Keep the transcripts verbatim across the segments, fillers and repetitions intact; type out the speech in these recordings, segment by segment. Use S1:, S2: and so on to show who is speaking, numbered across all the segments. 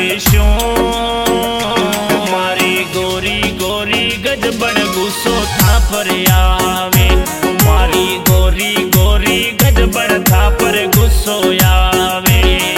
S1: शो मारी गोरी गोरी गजबड़ गुस्सो था पर आवे। मारी गोरी गोरी गजबड़ था पर गुस्सो आवे।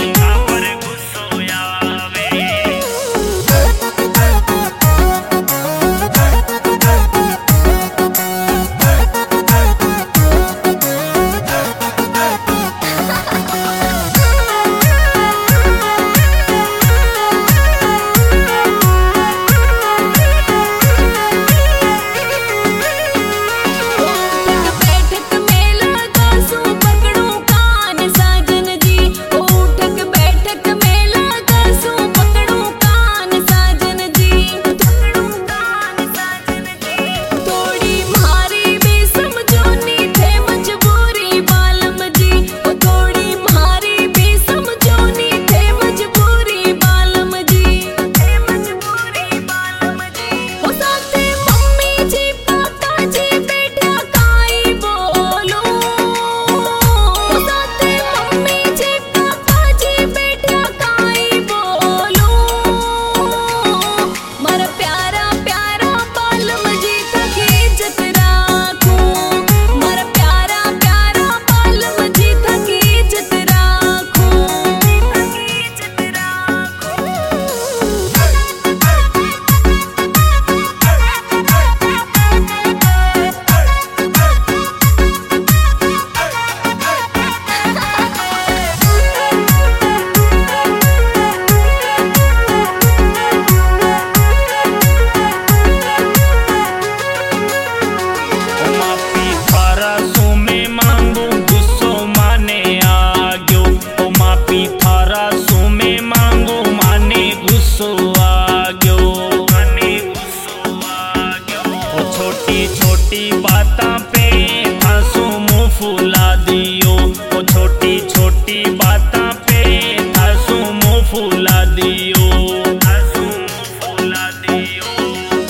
S1: छोटी छोटी बातां पे थासू मुंह फुला दियो। ओ छोटी छोटी बातां पे थासू मुंह फुला दियो। थासू मुंह फुला दियो।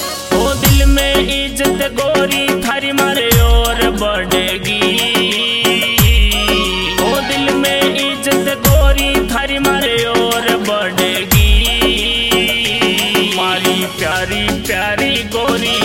S1: ओ दिल में इज्जत गोरी थारी मारे और बढ़ेगी। ओ दिल में इज्जत गोरी थारी मारे और बढ़ेगी। मारी प्यारी प्यारी गोरी